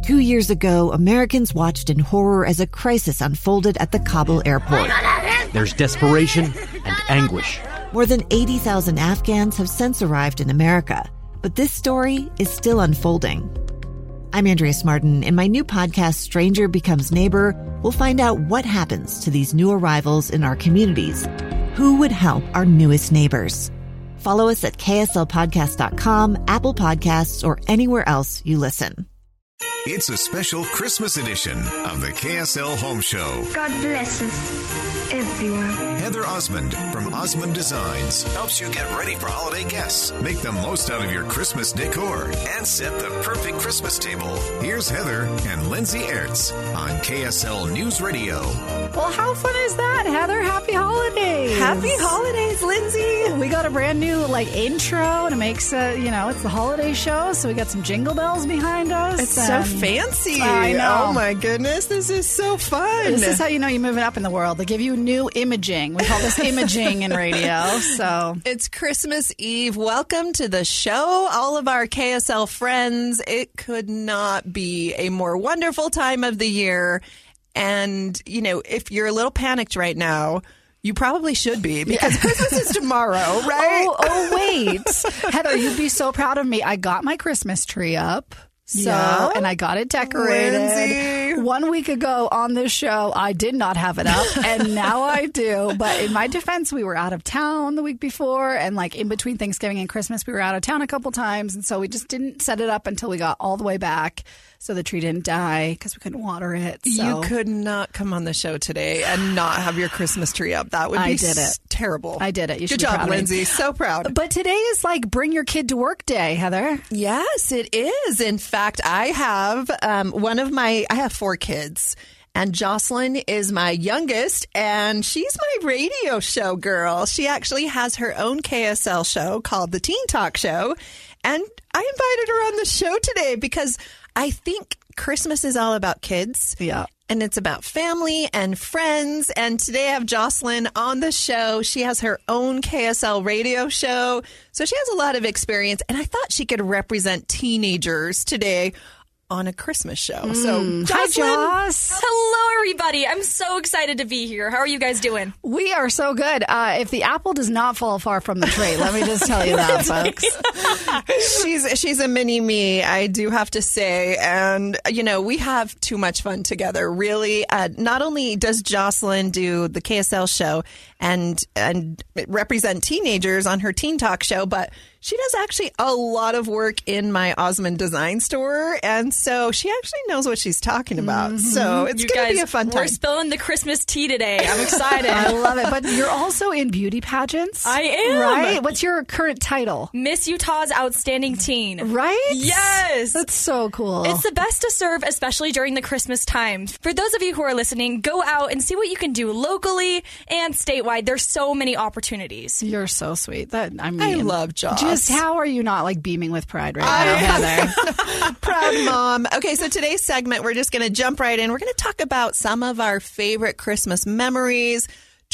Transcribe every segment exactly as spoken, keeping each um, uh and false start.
Two years ago, Americans watched in horror as a crisis unfolded at the Kabul airport. There's desperation and anguish. More than eighty thousand Afghans have since arrived in America, but this story is still unfolding. I'm Andrea Martin. In my new podcast, Stranger Becomes Neighbor, we'll find out what happens to these new arrivals in our communities. Who would help our newest neighbors? Follow us at K S L podcast dot com, Apple Podcasts, or anywhere else you listen. It's a special Christmas edition of the K S L Home Show. God bless us, everyone. Heather Osmond from Osmond Designs helps you get ready for holiday guests, make the most out of your Christmas decor, and set the perfect Christmas table. Here's Heather and Lindsay Ertz on K S L News Radio. Well, how fun is that, Heather? Happy holidays. Happy holidays, Lindsay. We got a brand new like intro and it makes, uh, you know, it's the holiday show. So we got some jingle bells behind us. It's so fancy. I know. Oh, my goodness. This is so fun. This is how you know you're moving up in the world. They give you new imaging. We call this imaging in radio. So it's Christmas Eve. Welcome to the show, all of our K S L friends. It could not be a more wonderful time of the year. And, you know, if you're a little panicked right now, you probably should be, because yeah. Christmas is tomorrow, right? Oh, oh, wait. Heather, you'd be so proud of me. I got my Christmas tree up. So, yeah. and I got it decorated. Lindsay. One week ago on this show, I did not have it up, and now I do. But in my defense, we were out of town the week before, and like in between Thanksgiving and Christmas, we were out of town a couple times, and so we just didn't set it up until we got all the way back. So the tree didn't die because we couldn't water it. So. You could not come on the show today and not have your Christmas tree up. That would be I did it. s- terrible. I did it. You should Good be job, proud of me. Lindsay. So proud. But today is like bring your kid to work day, Heather. Yes, it is. In fact, I have um, one of my, I have four kids. And Jocelyn is my youngest, and she's my radio show girl. She actually has her own K S L show called the Teen Talk Show. And I invited her on the show today because I think Christmas is all about kids. Yeah. And it's about family and friends. And today I have Jocelyn on the show. She has her own K S L radio show. So she has a lot of experience. And I thought she could represent teenagers today on a Christmas show. So, Mm. Jocelyn. Hi, Joss. Hello, everybody. I'm so excited to be here. How are you guys doing? We are so good. Uh, if the apple does not fall far from the tree, let me just tell you that, folks. She's she's a mini me, I do have to say. And, you know, we have too much fun together, really. Uh, not only does Jocelyn do the K S L show and and represent teenagers on her Teen Talk show, but she does actually a lot of work in my Osmond Design store. And so she actually knows what she's talking about. Mm-hmm. So it's going to be a fun time. We're spilling the Christmas tea today. I'm excited. I love it. But you're also in beauty pageants. I am. Right? What's your current title? Miss Utah's Outstanding Teen. Right? Yes. That's so cool. It's the best to serve, especially during the Christmas time. For those of you who are listening, go out and see what you can do locally and statewide. There's so many opportunities. You're so sweet. That I mean, I love Joss. Just how are you not like beaming with pride right now, Heather? Proud mom. Okay, so today's segment, we're just going to jump right in. We're going to talk about some of our favorite Christmas memories,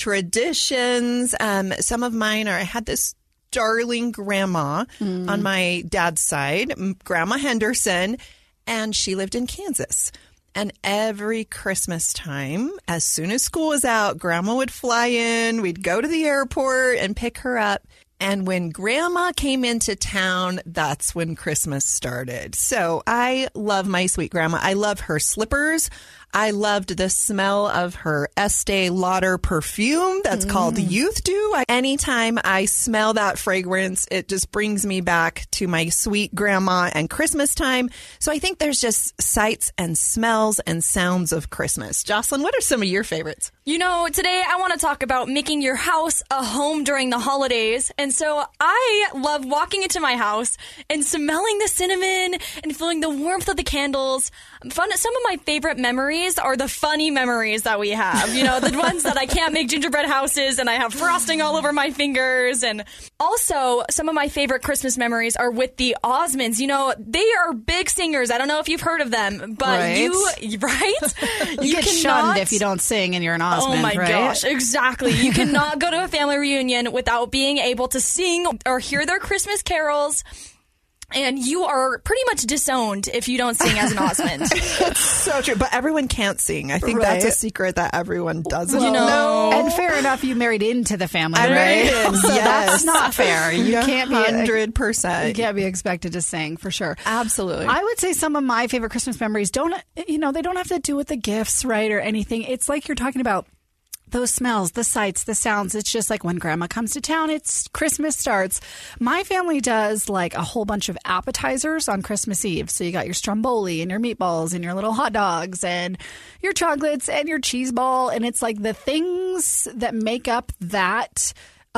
traditions. Um, some of mine are, I had this darling grandma mm. on my dad's side, Grandma Henderson, and she lived in Kansas. And every Christmas time, as soon as school was out, Grandma would fly in. We'd go to the airport and pick her up. And when Grandma came into town, that's when Christmas started. So I love my sweet grandma. I love her slippers. I loved the smell of her Estee Lauder perfume that's mm. called Youth Dew. I, anytime I smell that fragrance, it just brings me back to my sweet grandma and Christmas time. So I think there's just sights and smells and sounds of Christmas. Jocelyn, what are some of your favorites? You know, today I want to talk about making your house a home during the holidays. And so I love walking into my house and smelling the cinnamon and feeling the warmth of the candles. Fun. Some of my favorite memories are the funny memories that we have. You know, the ones that I can't make gingerbread houses and I have frosting all over my fingers. And also, some of my favorite Christmas memories are with the Osmonds. You know, they are big singers. I don't know if you've heard of them, but right. you, right? you, you get shunned if you don't sing and you're an Osmond, Oh my right? gosh, exactly. You cannot go to a family reunion without being able to sing or hear their Christmas carols. And you are pretty much disowned if you don't sing as an Osmond. It's so true. But everyone can't sing. I think Right. that's a secret that everyone doesn't You know. know. And fair enough, you married into the family, I right? married in, So yes. that's not fair. You can't be one hundred percent. You can't be expected to sing for sure. Absolutely. I would say some of my favorite Christmas memories don't, you know, they don't have to do with the gifts, right, or anything. It's like you're talking about those smells, the sights, the sounds. It's just like when grandma comes to town, it's Christmas starts. My family does like a whole bunch of appetizers on Christmas Eve. So you got your stromboli and your meatballs and your little hot dogs and your chocolates and your cheese ball. And it's like the things that make up that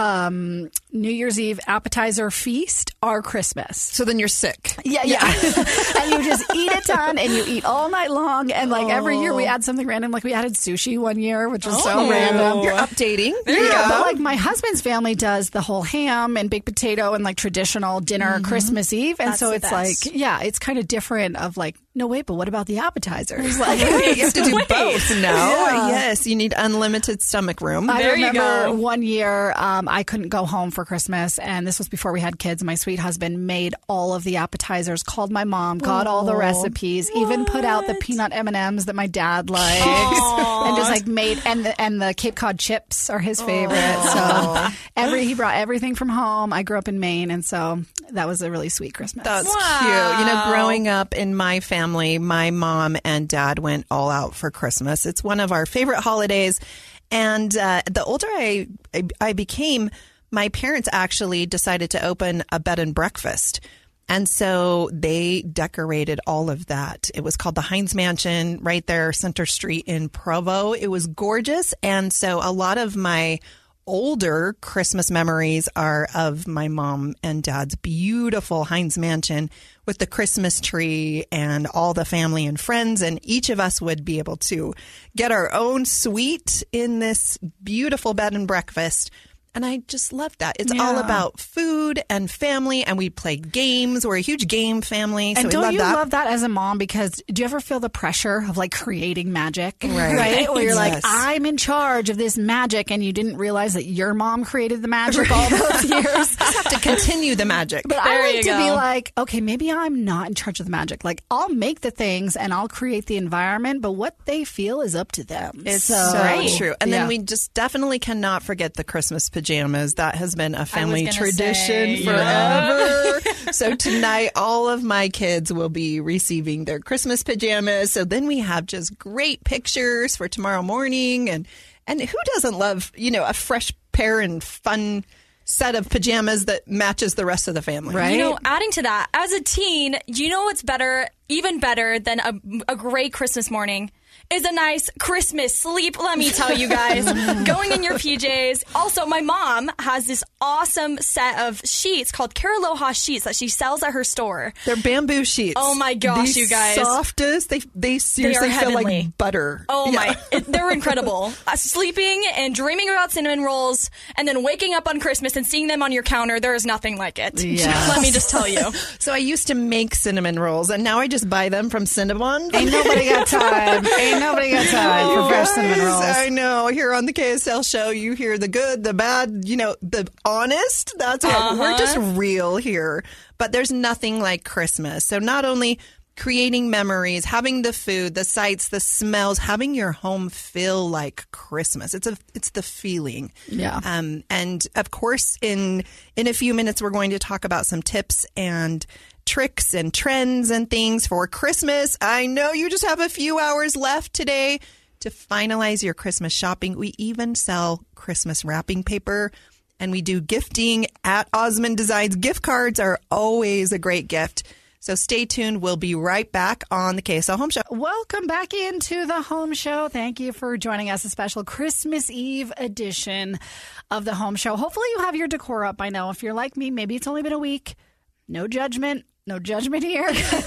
um, New Year's Eve appetizer feast are Christmas. So then you're sick. Yeah, yeah. And you just eat a ton and you eat all night long. And like every year we add something random. Like we added sushi one year, which was so random. You're updating. Yeah, but like my husband's family does the whole ham and baked potato and like traditional dinner Christmas Eve. And That's so the it's best. like, yeah, it's kind of different of like, no, wait, but what about the appetizers? Like, You have to do Wait. both now. Yeah. Yes, you need unlimited stomach room. I There you remember go. one year um, I couldn't go home for Christmas, and this was before we had kids. My sweet husband made all of the appetizers, called my mom, got all the recipes, even put out the peanut M and M's that my dad likes, and just like made and the, and the Cape Cod chips are his favorite. So every he brought everything from home. I grew up in Maine, and so that was a really sweet Christmas. That's Wow. cute. You know, growing up in my family, my mom and dad went all out for Christmas. It's one of our favorite holidays. And uh, the older I, I I became, my parents actually decided to open a bed and breakfast. And so they decorated all of that. It was called the Heinz Mansion right there, Center Street in Provo. It was gorgeous. And so a lot of my older Christmas memories are of my mom and dad's beautiful Heinz Mansion with the Christmas tree and all the family and friends. And each of us would be able to get our own suite in this beautiful bed and breakfast. And I just love that. It's all Yeah. about food and family, and we play games. We're a huge game family, so And we don't love you that. love that as a mom? Because do you ever feel the pressure of like creating magic? Right. Where you're like, Yes. I'm in charge of this magic, and you didn't realize that your mom created the magic all those years. have to continue the magic. But There I like you to be go. like, okay, maybe I'm not in charge of the magic. Like, I'll make the things and I'll create the environment, but what they feel is up to them. It's so, so true. And yeah. then we just definitely cannot forget the Christmas pajamas. That has been a family gonna tradition say, forever. So tonight, all of my kids will be receiving their Christmas pajamas. So then we have just great pictures for tomorrow morning. And, and who doesn't love, you know, a fresh pair and fun set of pajamas that matches the rest of the family? Right. You know, adding to that, as a teen, you know what's better, even better than a, a great Christmas morning? Is a nice Christmas sleep, let me tell you guys. Going in your P Js. Also, my mom has this awesome set of sheets called Caraloha sheets that she sells at her store. They're bamboo sheets. Oh my gosh, the you guys. Softest. They they seriously feel heavenly. like butter. Oh Yeah. my, it, they're incredible. Uh, sleeping and dreaming about cinnamon rolls and then waking up on Christmas and seeing them on your counter, there is nothing like it. Yes. Let me just tell you. So I used to make cinnamon rolls, and now I just buy them from Cinnabon. Ain't nobody got time. Ain't nobody got time for fresh cinnamon rolls. I know. Here on the K S L show, you hear the good, the bad, you know, the honest. That's what Uh-huh. we're just real here. But there's nothing like Christmas. So not only creating memories, having the food, the sights, the smells, having your home feel like Christmas. It's a it's the feeling. Yeah. Um, and of course, in in a few minutes, we're going to talk about some tips and tricks and trends and things for Christmas. I know you just have a few hours left today to finalize your Christmas shopping. We even sell Christmas wrapping paper, and we do gifting at Osmond Designs. Gift cards are always a great gift. So stay tuned. We'll be right back on the K S L Home Show. Welcome back into the Home Show. Thank you for joining us, a special Christmas Eve edition of the Home Show. Hopefully you have your decor up by now. If you're like me, maybe it's only been a week. No judgment. No judgment here.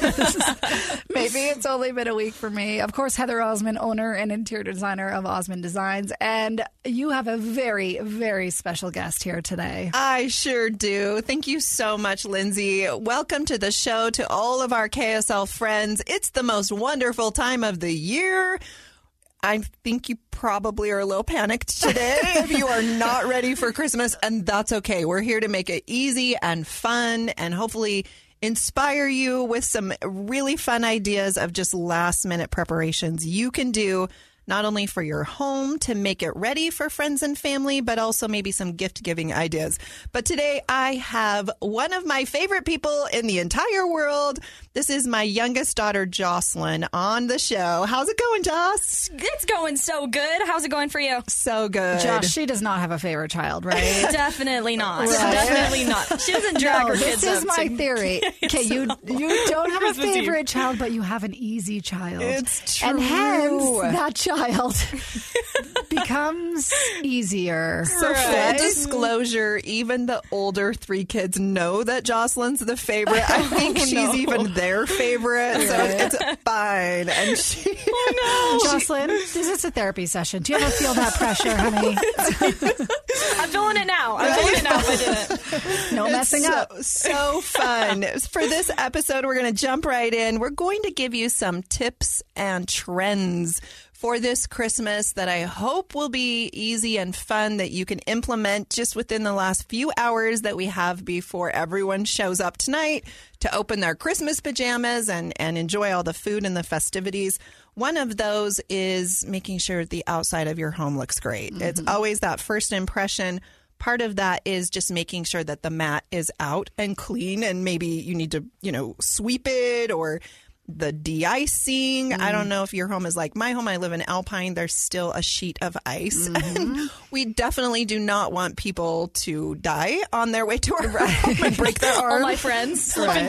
Maybe it's only been a week for me. Of course, Heather Osmond, owner and interior designer of Osmond Designs. And you have a very, very special guest here today. I sure do. Thank you so much, Lindsay. Welcome to the show to all of our K S L friends. It's the most wonderful time of the year. I think you probably are a little panicked today if you are not ready for Christmas, and that's okay. We're here to make it easy and fun and hopefully inspire you with some really fun ideas of just last minute preparations you can do not only for your home to make it ready for friends and family, but also maybe some gift giving ideas. But today I have one of my favorite people in the entire world. This is my youngest daughter, Jocelyn, on the show. How's it going, Joss? It's going so good. How's it going for you? So good. Josh, she does not have a favorite child, right? Definitely not. Right. Definitely not. She doesn't drag No, her this kids is up my to- theory. Okay, you you don't have a Christmas Eve. favorite child, but you have an easy child. It's true. And hence, that child becomes easier. So full Right. disclosure, even the older three kids know that Jocelyn's the favorite. I think she's no. even their favorite, so it's fine. And she, Jocelyn, this is a therapy session. Do you ever feel that pressure, honey? I'm feeling it now. I'm feeling it now if I didn't. No messing so, up. so fun. For this episode, we're going to jump right in. We're going to give you some tips and trends for this Christmas that I hope will be easy and fun that you can implement just within the last few hours that we have before everyone shows up tonight to open their Christmas pajamas and, and enjoy all the food and the festivities. One of those is making sure the outside of your home looks great. Mm-hmm. It's always that first impression. Part of that is just making sure that the mat is out and clean, and maybe you need to, you know, sweep it or the de-icing. Mm. I don't know if your home is like my home. I live in Alpine. There's still a sheet of ice. Mm-hmm. And we definitely do not want people to die on their way to our home and break their arm. All my friends. Right.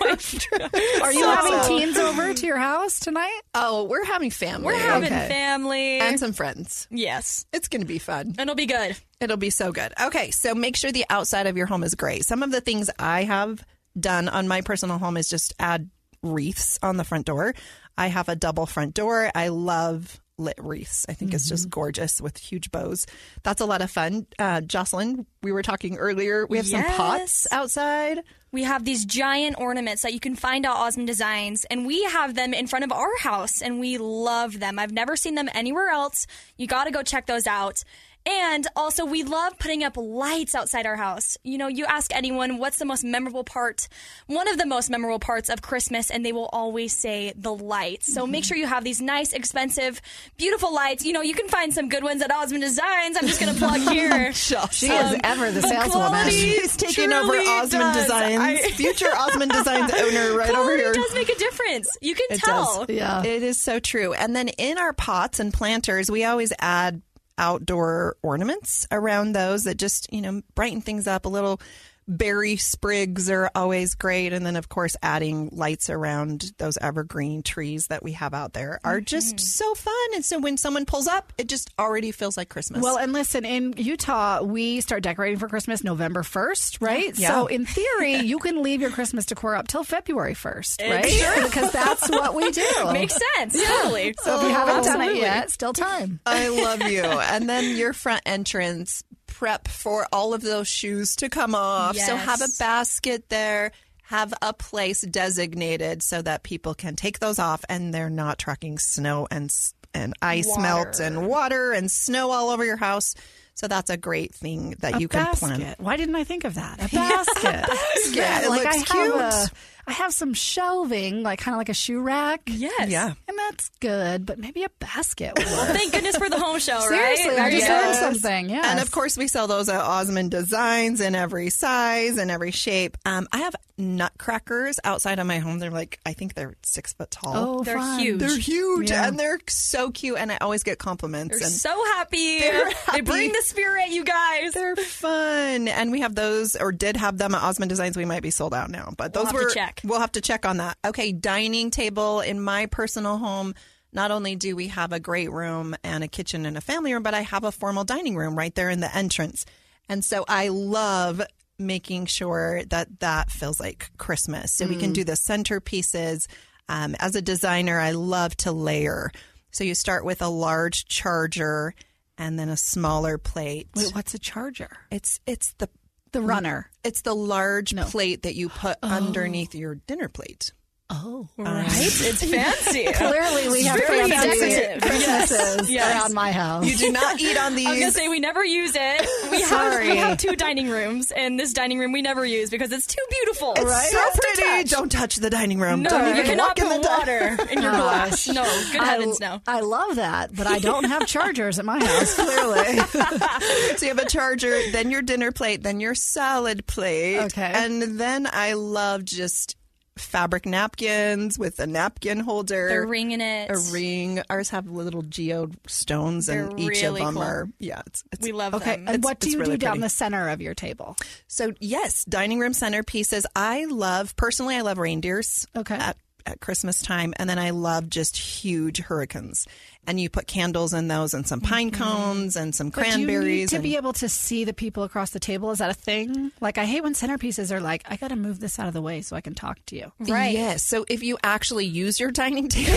Are you So- having teens over to your house tonight? Oh, we're having family. We're having Okay. family. and some friends. yes. It's going to be fun. It'll be good. It'll be so good. Okay, so make sure the outside of your home is great. Some of the things I have done on my personal home is just add wreaths on the front door. I have a double front door. I love lit wreaths. I think it's just gorgeous with huge bows. That's a lot of fun. Uh, Jocelyn, we were talking earlier. We have some Yes. pots outside. We have these giant ornaments that you can find at Osmond Designs, and we have them in front of our house, and we love them. I've never seen them anywhere else. You got to go check those out. And also, we love putting up lights outside our house. You know, you ask anyone what's the most memorable part, one of the most memorable parts of Christmas, and they will always say the lights. So make sure you have these nice, expensive, beautiful lights. You know, you can find some good ones at Osmond Designs. I'm just going to plug here. She is ever the saleswoman. quality She's taking over truly Osmond does. Designs. I- Future Osmond Designs owner right over Quality here. does make a difference. You can It tell. does. Yeah. It is so true. And then in our pots and planters, we always add outdoor ornaments around those that just, you know, brighten things up a little. Berry sprigs are always great. And then, of course, adding lights around those evergreen trees that we have out there are just so fun. And so when someone pulls up, it just already feels like Christmas. Well, and listen, in Utah, we start decorating for Christmas November first, right? Yeah. So in theory, you can leave your Christmas decor up till February first, right? Because that's what we do. Makes sense. Totally. So if you haven't done it Absolutely. yet, still time. I love you. And then your front entrance, prep for all of those shoes to come off. So Yes. have a basket there. Have a place designated so that people can take those off and they're not trucking snow and s- and ice Water. melt and water and snow all over your house. So that's a great thing that A you can basket. plan. Why didn't I think of that? A basket. Yeah, it like looks I have cute. a, I have some shelving, like kind of like a shoe rack. Yes. Yeah. And that's good, but maybe a basket would work. Thank goodness for the home show, right? Seriously, There I you just go. learned something. Yes. And of course, we sell those at Osmond Designs in every size and every shape. Um, I have nutcrackers outside of my home. They're like, I think they're six foot tall. oh, They're fun. huge. They're huge Yeah. and they're so cute, and I always get compliments. They're and so happy. They're They happy. bring the spirit, you guys. They're fun, and we have those, or did have them at Osmond Designs. We might be sold out now, but We'll those have to were. check. We'll have to check on that. Okay, dining table in my personal home. Not only do we have a great room and a kitchen and a family room, but I have a formal dining room right there in the entrance, and so I love making sure that that feels like Christmas. So we can do the centerpieces. Um, as a designer, I love to layer. So you start with a large charger and then a smaller plate. Wait, what's a charger? It's it's the The runner. it's the large No. plate that you put underneath your dinner plate. Oh, Right? It's fancy. Clearly, we have Very fancy decorative. Christmases Yes. around my house. You do not eat on these. I was gonna say we never use it. We have Sorry. we have two dining rooms, and this dining room we never use because it's too beautiful. It's Right? so Just to pretty. touch. Don't touch the dining room. No, Don't you even cannot walk in put the water in your glass. No, good heavens, I, no. I love that, but I don't have chargers at my house, clearly. So you have a charger, then your dinner plate, then your salad plate. Okay. And then I love just fabric napkins with a napkin holder. They're ringing it. A ring. Ours have little geode stones, and They're each really of them cool. are, yeah, it's, it's We love Okay, them. and It's- what do it's you really do down pretty. the center of your table? So, yes, dining room centerpieces. I love, personally, I love reindeers Okay. at, at Christmas time. And then I love just huge hurricanes. And you put candles in those and some pine cones and some But do you cranberries. need to and, be able to see the people across the table? Is that a thing? Like, I hate when centerpieces are like, I got to move this out of the way so I can talk to you. Right. Yes. So if you actually use your dining table,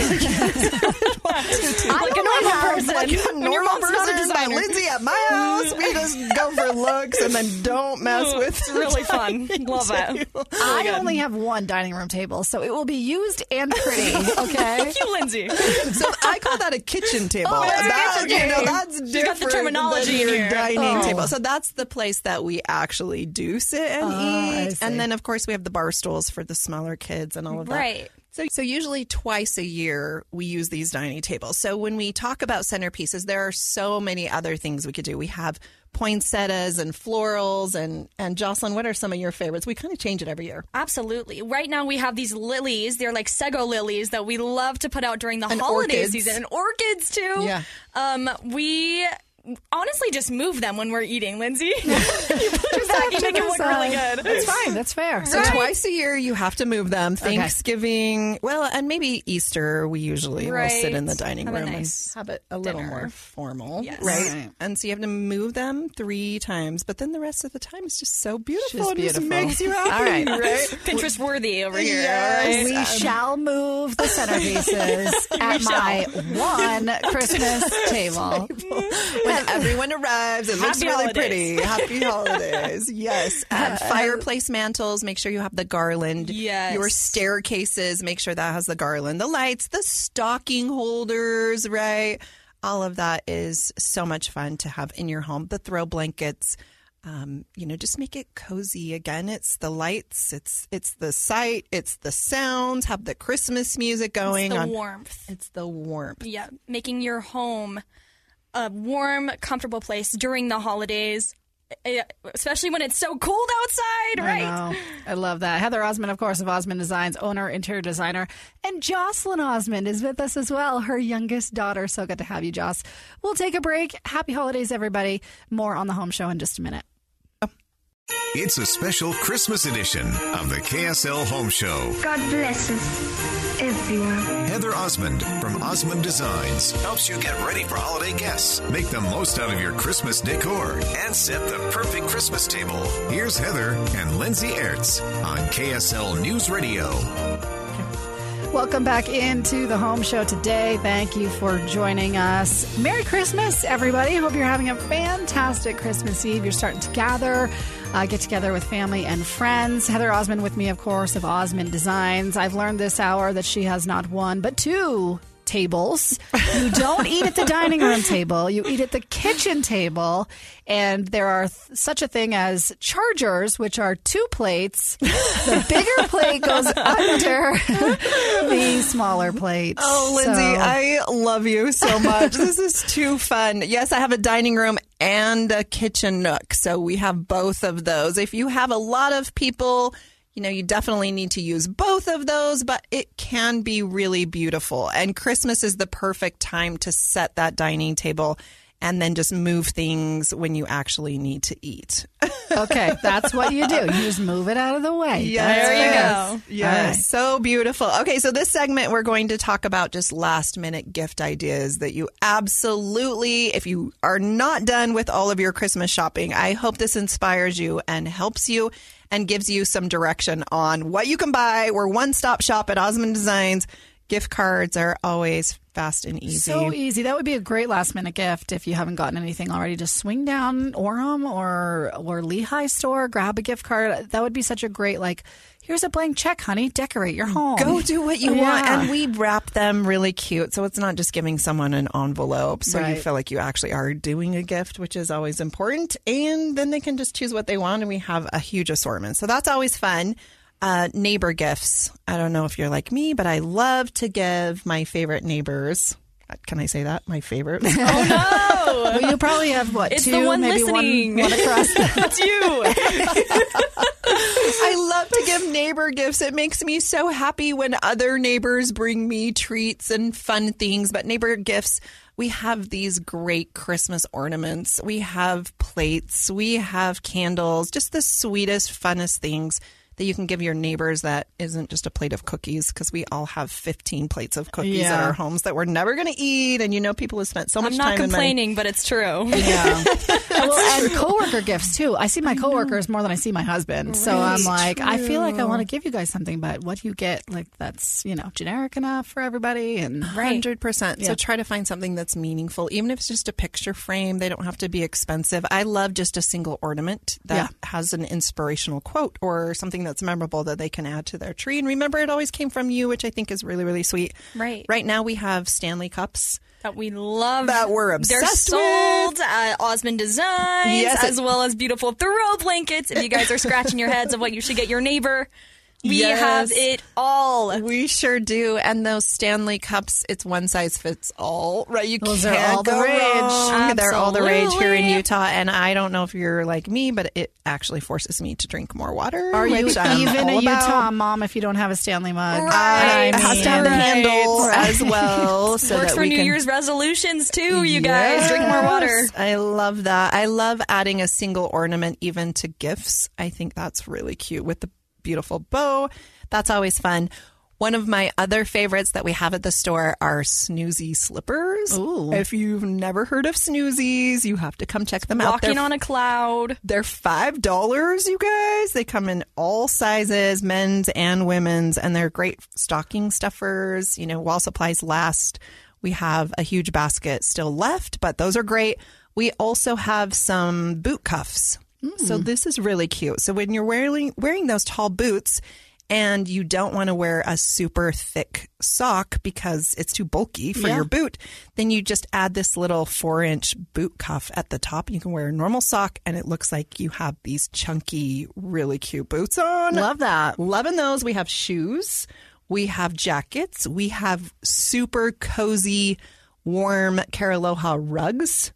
I Like a only normal have- person. like a When your normal mom's not a person, by designer. Lindsay at my house, we just go for looks and then don't mess with. It's really fun. Love it. I only have one dining room table, so it will be used and pretty. Okay. Thank you, Lindsay. So I call that a kitchen table. Oh, it's a That- kitchen you know, table. that's She's different got the terminology than in your here. dining Oh. table. So that's the place that we actually do sit and I eat. see. And then, of course, we have the bar stools for the smaller kids and all of that. Right. So, so usually twice a year we use these dining tables. So when we talk about centerpieces, there are so many other things we could do. We have poinsettias and florals and and Jocelyn, what are some of your favorites? We kind of change it every year. Absolutely. Right now we have these lilies. They're like sago lilies that we love to put out during the And holiday orchids. season. And orchids too. Yeah. Um, we honestly just move them when we're eating, Lindsay. you put them back, you make it look really good. That's fine. That's fair. So Right. twice a year you have to move them. Thanksgiving, well, and maybe Easter we usually will sit Right. in the dining Have a room nice and have it a little dinner. more formal, Yes. right? Right. And so you have to move them three times, but then the rest of the time it's just so beautiful. Just and beautiful. just makes you happy, All right. right? Pinterest worthy over here. Yes. We shall move the centerpieces at my one Christmas table. When everyone arrives, it looks Happy really holidays. pretty. Happy holidays. Yes. And fireplace mantles, make sure you have the garland. Yes. Your staircases, make sure that has the garland. The lights, the stocking holders, right? All of that is so much fun to have in your home. The throw blankets. Um, you know, just make it cozy. Again, it's the lights, it's it's the sight, it's the sounds. Have the Christmas music going It's the on. warmth. It's the warmth. Yeah, making your home a warm, comfortable place during the holidays, eh, especially when it's so cold outside, right? I know. I love that. Heather Osmond, of course, of Osmond Designs, owner, interior designer. And Jocelyn Osmond is with us as well, her youngest daughter. So good to have you, Joss. We'll take a break. Happy holidays, everybody. More on the home show in just a minute. It's a special Christmas edition of the K S L Home Show. God bless us, everyone. Heather Osmond from Osmond Designs helps you get ready for holiday guests, make the most out of your Christmas decor, and set the perfect Christmas table. Here's Heather and Lindsay Ertz on K S L News Radio. Welcome back into the home show today. Thank you for joining us. Merry Christmas, everybody. Hope you're having a fantastic Christmas Eve. You're starting to gather, uh, get together with family and friends. Heather Osmond with me, of course, of Osmond Designs. I've learned this hour that she has not one, but two tables. You don't eat at the dining room table. You eat at the kitchen table. And there are th- such a thing as chargers, which are two plates. The bigger plate goes under the smaller plate. Oh, Lindsay, So- I love you so much. This is too fun. Yes, I have a dining room and a kitchen nook. So we have both of those. If you have a lot of people, you know, you definitely need to use both of those, but it can be really beautiful. And Christmas is the perfect time to set that dining table and then just move things when you actually need to eat. Okay, that's what you do. You just move it out of the way. Yes. There you go. Yes. All right. So beautiful. Okay, so this segment, we're going to talk about just last minute gift ideas that you absolutely, if you are not done with all of your Christmas shopping, I hope this inspires you and helps you and gives you some direction on what you can buy. We're one stop shop at Osmond Designs. Gift cards are always fast and easy. So easy. That would be a great last minute gift if you haven't gotten anything already. Just swing down Orem or or Lehigh store, grab a gift card. That would be such a great, like, here's a blank check, honey. Decorate your home. Go do what you Yeah. want. And we wrap them really cute. So it's not just giving someone an envelope. So Right. you feel like you actually are doing a gift, which is always important. And then they can just choose what they want. And we have a huge assortment. So that's always fun. Uh, neighbor gifts. I don't know if you're like me, but I love to give my favorite neighbors. Can I say that? My favorite? Oh no! Well, you probably have, what, It's two, the one maybe listening. one, one across the... That's you. I love to give neighbor gifts. It makes me so happy when other neighbors bring me treats and fun things. But neighbor gifts, we have these great Christmas ornaments. We have plates. We have candles. Just the sweetest, funnest things that you can give your neighbors that isn't just a plate of cookies, because we all have fifteen plates of cookies Yeah. at our homes that we're never going to eat. And you know, people have spent so much I'm time not and money. complaining, but it's true. Yeah. Well, and coworker gifts too. I see my coworkers more than I see my husband. So I'm like, I feel like I want to give you guys something, but what do you get? Like, that's, you know, generic enough for everybody. And one hundred percent. Yeah. So try to find something that's meaningful, even if it's just a picture frame. They don't have to be expensive. I love just a single ornament that Yeah. has an inspirational quote or something that's memorable that they can add to their tree. And remember, it always came from you, which I think is really, really sweet. Right. Right now we have Stanley Cups. That we love. That we're They're obsessed sold at Osmond Designs, Yes, as it- well as beautiful throw blankets. If you guys are scratching your heads of what you should get your neighbor, we Yes. have it all. We sure do. And those Stanley Cups, it's one size fits all, right? You Those are can't all the go rage. wrong. They're all the rage here in Absolutely. Utah. And I don't know if you're like me, but it actually forces me to drink more water. are you which I'm even all a about. Utah mom if you don't have a Stanley mug? I, I have mean, to have the Right. handle Right. as well. So Works that for we New can... Year's resolutions too, you guys. Drink more water. Yes, I love that. I love adding a single ornament even to gifts. I think that's really cute with the beautiful bow. That's always fun. One of my other favorites that we have at the store are Snoozy slippers. Ooh. If you've never heard of Snoozies, you have to come check them out. Walking They're on a cloud. They're five dollars, you guys. They come in all sizes, men's and women's, and they're great stocking stuffers. You know, while supplies last, we have a huge basket still left, but those are great. We also have some boot cuffs. So this is really cute. So when you're wearing wearing those tall boots and you don't want to wear a super thick sock because it's too bulky for Yeah. your boot, then you just add this little four inch boot cuff at the top. You can wear a normal sock and it looks like you have these chunky, really cute boots on. Love that. Loving those. We have shoes. We have jackets. We have super cozy, warm Caraloha rugs.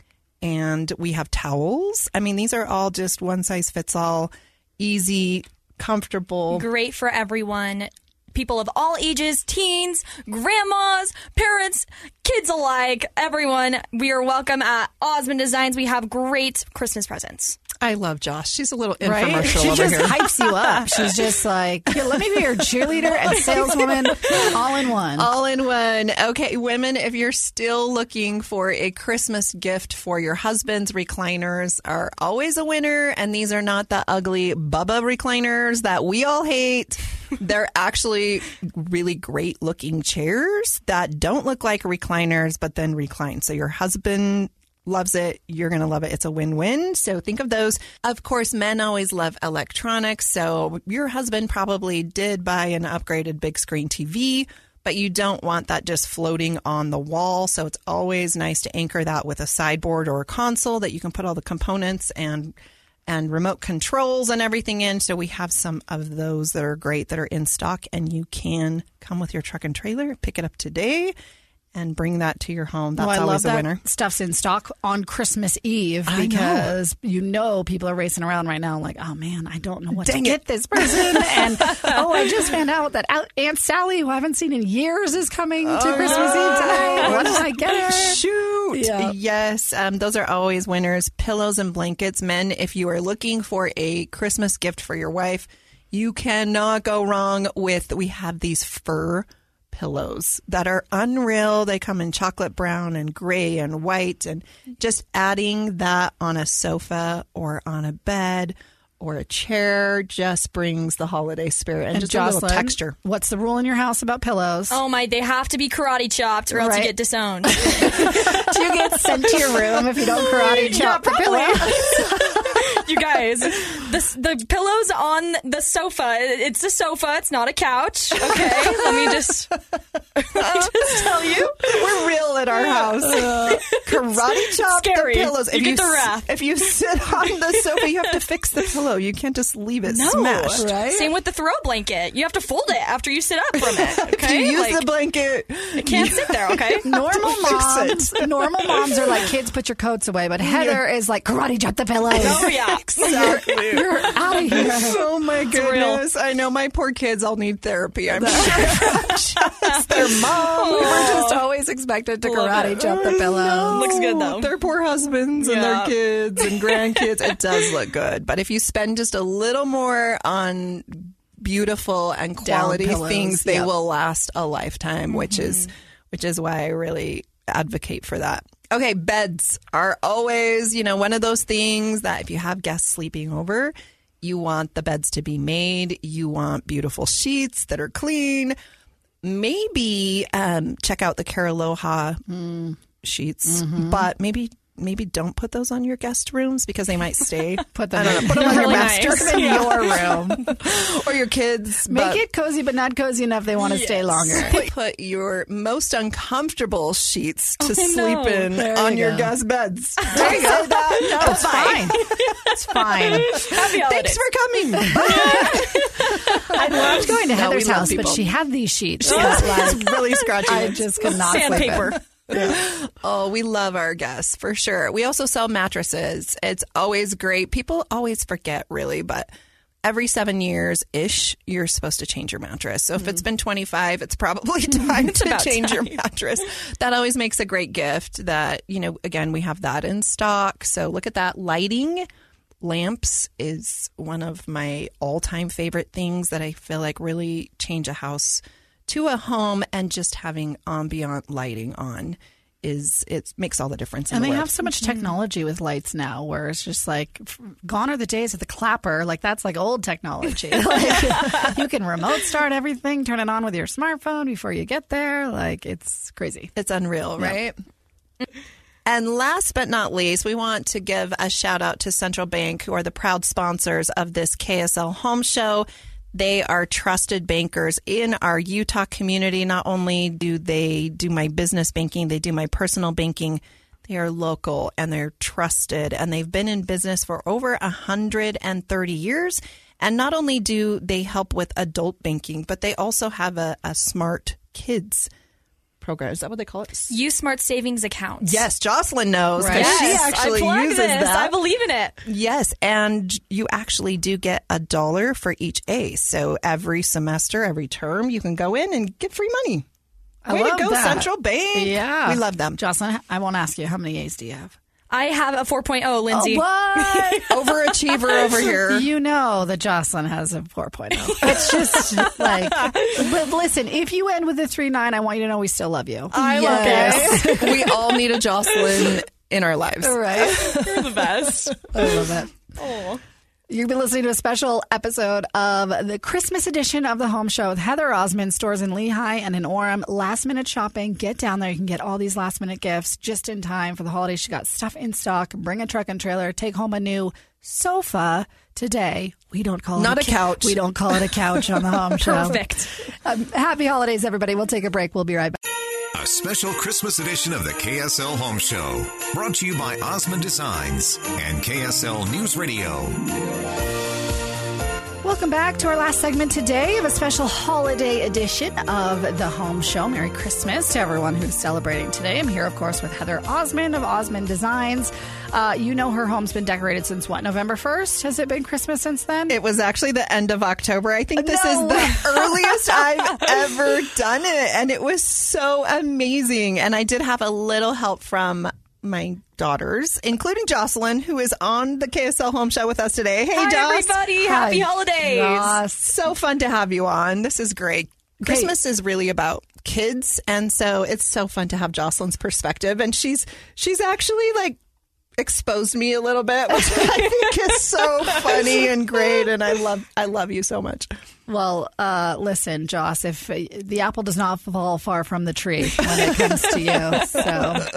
And we have towels. I mean, these are all just one size fits all, easy, comfortable. Great for everyone. People of all ages, teens, grandmas, parents, kids alike, everyone. We are welcome at Osmond Designs. We have great Christmas presents. I love Josh. She's a little Right? infomercial She over just here. hypes you up. She's just like, here, let me be your cheerleader and saleswoman all in one. All in one. Okay, women, if you're still looking for a Christmas gift for your husbands, recliners are always a winner. And these are not the ugly Bubba recliners that we all hate. They're actually really great looking chairs that don't look like recliners, but then recline. So your husband loves it. You're going to love it. It's a win-win. So think of those. Of course, men always love electronics. So your husband probably did buy an upgraded big screen T V, but you don't want that just floating on the wall. So it's always nice to anchor that with a sideboard or a console that you can put all the components and and remote controls and everything in. So we have some of those that are great that are in stock, and you can come with your truck and trailer, pick it up today, and bring that to your home. That's Well, I always love a that winner. stuff's in stock on Christmas Eve I know. because you know people are racing around right now like, oh man, I don't know what Dang to it. get this person. And oh, I just found out that Aunt Sally, who I haven't seen in years, is coming to Christmas Eve tonight. What do I get her? Shoot. Yeah. Yes. Um, those are always winners. Pillows and blankets. Men, if you are looking for a Christmas gift for your wife, you cannot go wrong with, we have these fur pillows that are unreal. They come in chocolate brown and gray and white, and just adding that on a sofa or on a bed or a chair just brings the holiday spirit and, And just a little Jocelyn, texture. what's the rule in your house about pillows? Oh my, they have to be karate chopped or else Right. you get disowned. Do you get sent to your room if you don't karate chop the pillow? You guys, the, the pillows on the sofa, it's a sofa, it's not a couch. Okay, let me just, let me just tell you. We're real at our house. Karate chop Scary. the pillows. You if get you the s- wrath. If you sit on the sofa, you have to fix the pillow. You can't just leave it No. smashed. Right? Same with the throw blanket. You have to fold it after you sit up from it. If Okay, you use Like, the blanket, it can't sit there. Okay, Normal Fix moms, normal moms are like, kids, put your coats away. But Heather is like, karate chop the pillows. oh yeah, exactly. You're out of here. Oh my goodness! I know my poor kids all need therapy. I'm sure. Just their mom. We were just always expected to Love karate it. chop the pillows. Looks good though. Their poor husbands and Yeah. their kids and grandkids. It does look good. But if you spend just a little more on beautiful and quality pillows, things, they yep. will last a lifetime, which is which is why I really advocate for that. Okay, beds are always, you know, one of those things that if you have guests sleeping over, you want the beds to be made. You want beautiful sheets that are clean. Maybe um, check out the Caraloha sheets, but maybe maybe don't put those on your guest rooms because they might stay. Put them, I don't in, know, put them on your really master nice. Stick them in your room. or your kids. Make but it cozy, but not cozy enough they want to stay longer. Put, put your most uncomfortable sheets to Oh, sleep no. in There on you your go. guest beds. There you go. No, it's fine. It's fine. Happy holidays. Thanks for coming. I loved going to No, Heather's we love house, but people. she had these sheets. It's that, like, really scratchy. I just could not sleep in. Sandpaper. Oh, we love our guests for sure. We also sell mattresses. It's always great. People always forget, really, but every seven years ish, you're supposed to change your mattress. So if it's been twenty-five, it's probably time to about change your time. mattress. That always makes a great gift. That, you know, again, we have that in stock. So look at that. Lighting. Lamps is one of my all-time favorite things that I feel like really change a house to a home, and just having ambient lighting on is it makes all the difference in And the they world. have so much technology with lights now where it's just like, f- gone are the days of the clapper. Like, that's like old technology. Like, you can remote start everything, turn it on with your smartphone before you get there. Like, it's crazy. It's unreal, right? And last but not least, we want to give a shout out to Central Bank, who are the proud sponsors of this K S L Home Show. They are trusted bankers in our Utah community. Not only do they do my business banking, they do my personal banking. They are local and they're trusted, and they've been in business for over one hundred thirty years. And not only do they help with adult banking, but they also have a, a smart kids program. Is that what they call it? Use Smart Savings accounts. Yes, Jocelyn knows because Right. she Yes, actually I plug uses this. that. I believe in it. Yes, and you actually do get a dollar for each A. So every semester, every term, you can go in and get free money. I Way love to go, that. Central Bank. Yeah. We love them. Jocelyn, I won't ask you, how many A's do you have? I have a four point oh, Lindsay. What? Overachiever over here. You know that Jocelyn has a four point oh. It's just like, but listen, if you end with a three nine, I want you to know we still love you. I Yes. love it. We all need a Jocelyn in our lives. All right. You're the best. I love it. Oh. You've been listening to a special episode of the Christmas edition of The Home Show with Heather Osmond. Stores in Lehigh and in Orem. Last minute shopping. Get down there. You can get all these last minute gifts just in time for the holidays. She got stuff in stock. Bring a truck and trailer. Take home a new sofa today. We don't call Not it a couch. We don't call it a couch on The Home Show. Perfect. Um, happy holidays, everybody. We'll take a break. We'll be right back. A special Christmas edition of the K S L Home Show, brought to you by Osmond Designs and K S L News Radio. Welcome back to our last segment today of a special holiday edition of The Home Show. Merry Christmas to everyone who's celebrating today. I'm here, of course, with Heather Osmond of Osmond Designs. Uh, you know her home's been decorated since what, November first? Has it been Christmas since then? It was actually the end of October. I think this No is way. the earliest I've ever done it. And it was so amazing. And I did have a little help from my daughters, including Jocelyn, who is on the K S L Home Show with us today. Hey, Hi, Joss. everybody. Happy Hi, holidays. Joss. So fun to have you on. This is great. Christmas is really about kids, and so it's so fun to have Jocelyn's perspective. And she's she's actually like exposed me a little bit, which I think is so funny and great. And I love, I love you so much. Well, uh, listen, Joss, if uh, the apple does not fall far from the tree when it comes to you. So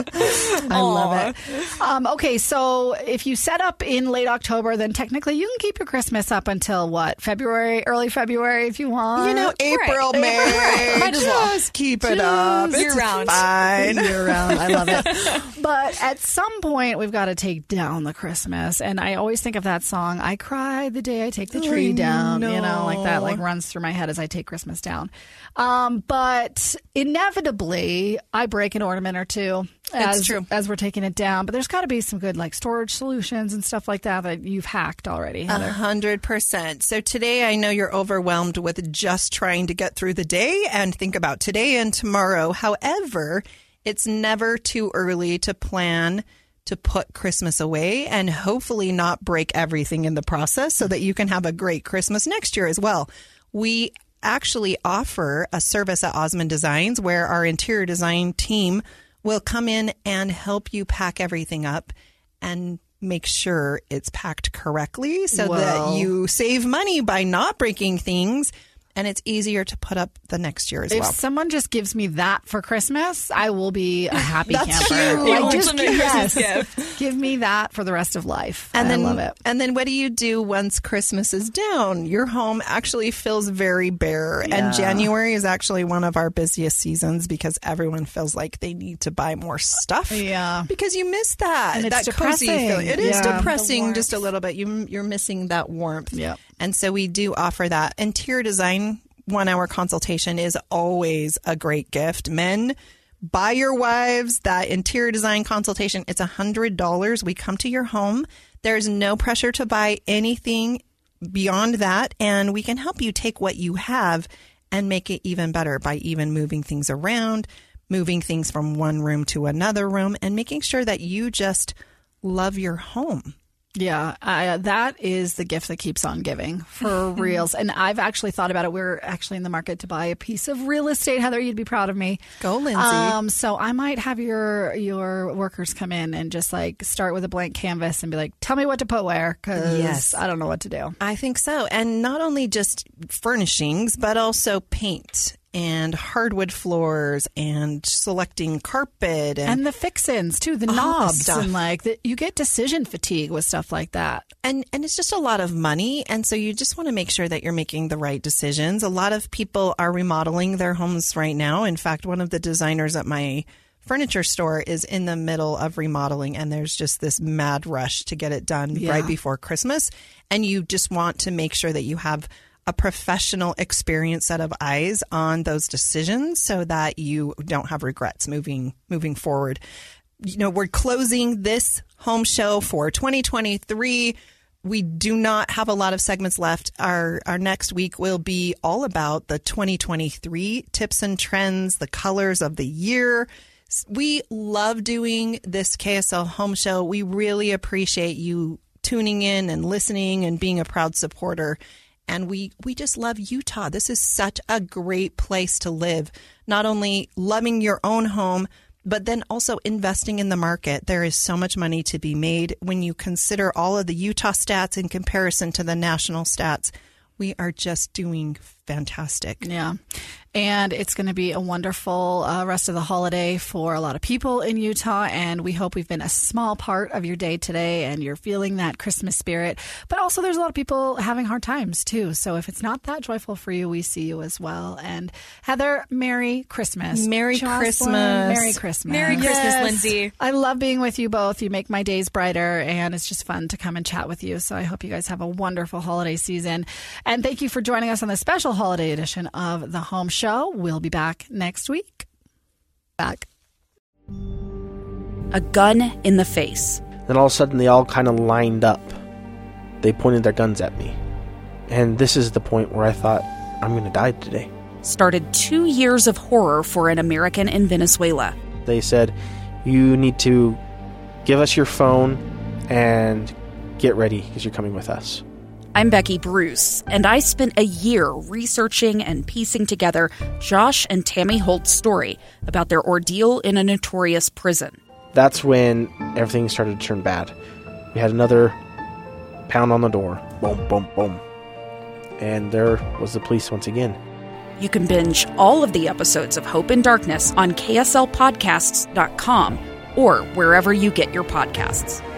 I Aww. love it. Um, okay, so if you set up in late October, then technically you can keep your Christmas up until what? February, early February if you want. You know, April, right. May. April. Might as well. Just keep it Just up. Year it's round. Fine. Year round. I love it. But at some point, we've got to take down the Christmas. And I always think of that song, I Cry the Day I Take the Tree I Down. Know. You know, like that, like runs through my head as I take Christmas down. Um, but inevitably, I break an ornament or two as, true. as we're taking it down. But there's got to be some good like storage solutions and stuff like that that you've hacked already, Heather. A hundred percent. So today I know you're overwhelmed with just trying to get through the day and think about today and tomorrow. However, it's never too early to plan to put Christmas away and hopefully not break everything in the process so that you can have a great Christmas next year as well. We actually offer a service at Osmond Designs where our interior design team will come in and help you pack everything up and make sure it's packed correctly so well. that you save money by not breaking things. And it's easier to put up the next year as if well. If someone just gives me that for Christmas, I will be a happy That's camper. Cute. Like, just give, yes, give me that for the rest of life. And I then, love it. And then what do you do once Christmas is down? Your home actually feels very bare. Yeah. And January is actually one of our busiest seasons because everyone feels like they need to buy more stuff. Yeah. Because you miss that. And it's that depressing. Cozy feeling. It yeah. is depressing just a little bit. You, you're missing that warmth. Yeah. And so we do offer that. Interior design one-hour consultation is always a great gift. Men, buy your wives that interior design consultation. It's one hundred dollars. We come to your home. There's no pressure to buy anything beyond that, and we can help you take what you have and make it even better by even moving things around, moving things from one room to another room, and making sure that you just love your home. Yeah, uh, that is the gift that keeps on giving for reals. And I've actually thought about it. We're actually in the market to buy a piece of real estate. Heather, you'd be proud of me. Go, Lindsay. Um, so I might have your your workers come in and just like start with a blank canvas and be like, tell me what to put where, because yes. I don't know what to do. I think so. And not only just furnishings, but also paint and hardwood floors and selecting carpet. And, and the fix-ins, too, the knobs. The and like the, you get decision fatigue with stuff like that. And and it's just a lot of money. And so you just want to make sure that you're making the right decisions. A lot of people are remodeling their homes right now. In fact, one of the designers at my furniture store is in the middle of remodeling, and there's just this mad rush to get it done yeah. right before Christmas. And you just want to make sure that you have a professional, experienced set of eyes on those decisions so that you don't have regrets moving moving forward. You know, we're closing this home show for twenty twenty-three. We do not have a lot of segments left. Our our next week will be all about the twenty twenty-three tips and trends, the colors of the year. We love doing this K S L home show. We really appreciate you tuning in and listening and being a proud supporter. And we, we just love Utah. This is such a great place to live. Not only loving your own home, but then also investing in the market. There is so much money to be made when you consider all of the Utah stats in comparison to the national stats. We are just doing fantastic. Yeah. And it's going to be a wonderful uh, rest of the holiday for a lot of people in Utah. And we hope we've been a small part of your day today and you're feeling that Christmas spirit. But also there's a lot of people having hard times too. So if it's not that joyful for you, we see you as well. And Heather, Merry Christmas. Merry Jocelyn, Christmas. Merry Christmas. Merry Christmas, yes. Lindsay. I love being with you both. You make my days brighter and it's just fun to come and chat with you. So I hope you guys have a wonderful holiday season. And thank you for joining us on the special holiday edition of The Home Show. We'll be back next week. Back. A gun in the face. Then all of a sudden they all kind of lined up. They pointed their guns at me. And this is the point where I thought, I'm going to die today. Started two years of horror for an American in Venezuela. They said, you need to give us your phone and get ready because you're coming with us. I'm Becky Bruce, and I spent a year researching and piecing together Josh and Tammy Holt's story about their ordeal in a notorious prison. that's when everything started to turn bad. We had another pound on the door. Boom, boom, boom. And there was the police once again. You can binge all of the episodes of Hope in Darkness on K S L podcasts dot com or wherever you get your podcasts.